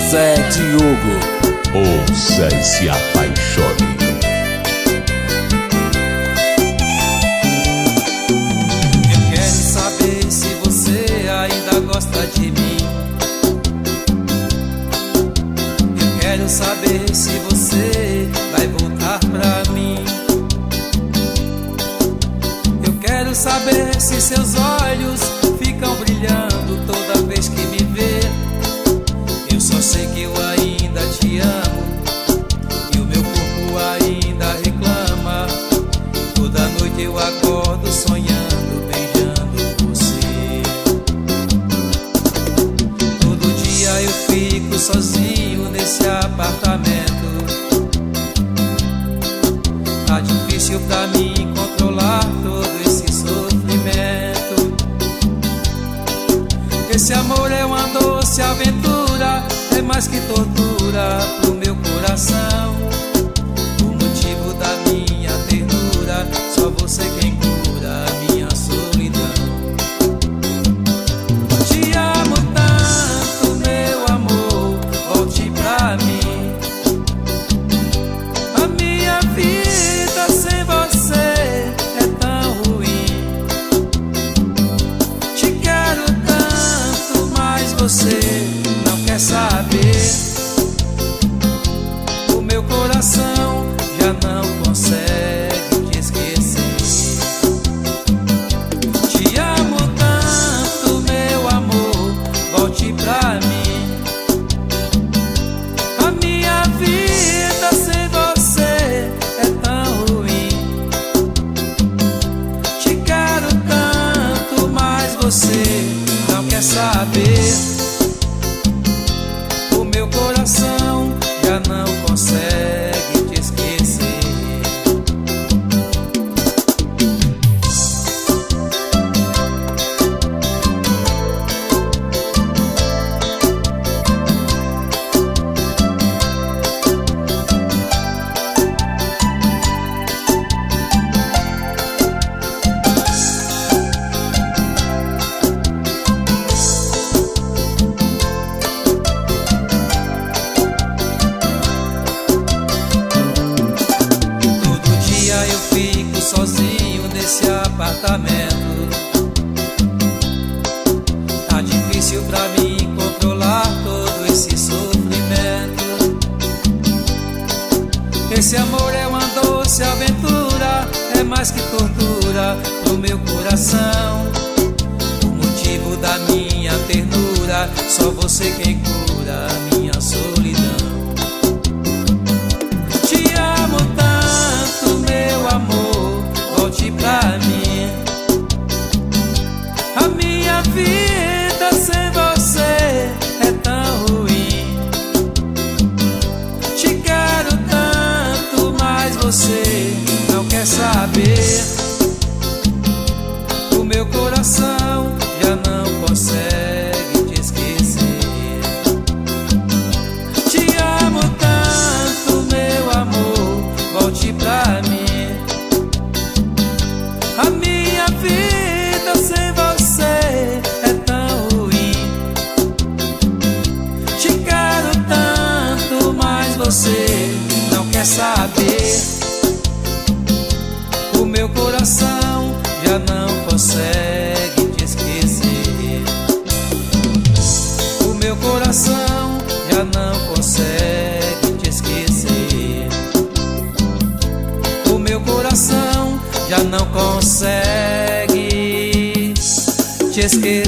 Zé Diogo. Ouça e se apaixone. Eu quero saber se você ainda gosta de mim. Eu quero saber se você vai voltar pra mim. Eu quero saber se seus olhos ficam brilhando toda vez que me vê. Eu só sei que eu ainda te amo e o meu corpo ainda reclama. Toda noite eu acordo sonhando, beijando você. Todo dia eu fico sozinho nesse apartamento. Tá difícil pra mim controlar todo esse sofrimento. Esse amor é uma doce aventura, é mais que tortura pro meu coração. O motivo da minha ternura, só você quem cura a minha solidão. Te amo tanto, meu amor, volte pra mim. A minha vida sem você é tão ruim. Te quero tanto, mas você não quer saber. O meu coração já não consegue te esquecer. Te amo tanto, meu amor, volte pra mim. A minha vida sem você é tão ruim. Te quero tanto, mas você não quer saber. O meu coração já não consegue te esquecer. Sozinho nesse apartamento. Tá difícil pra mim controlar todo esse sofrimento. Esse amor é uma doce aventura, é mais que tortura pro meu coração. O motivo da minha ternura, só você quem cura a minha solidão. Te amo tanto, meu amor, volte pra mim. A minha vida sem você é tão ruim. Te quero tanto, mas você não quer saber. O meu coração já não consegue te esquecer. Te amo tanto, meu amor, volte pra mim. A minha vida sem você é tão ruim. Te quero tanto, mas você não quer saber. O meu coração já não consegue te esquecer. O meu coração já não consegue te esquecer. O meu coração já não consegue te esquecer.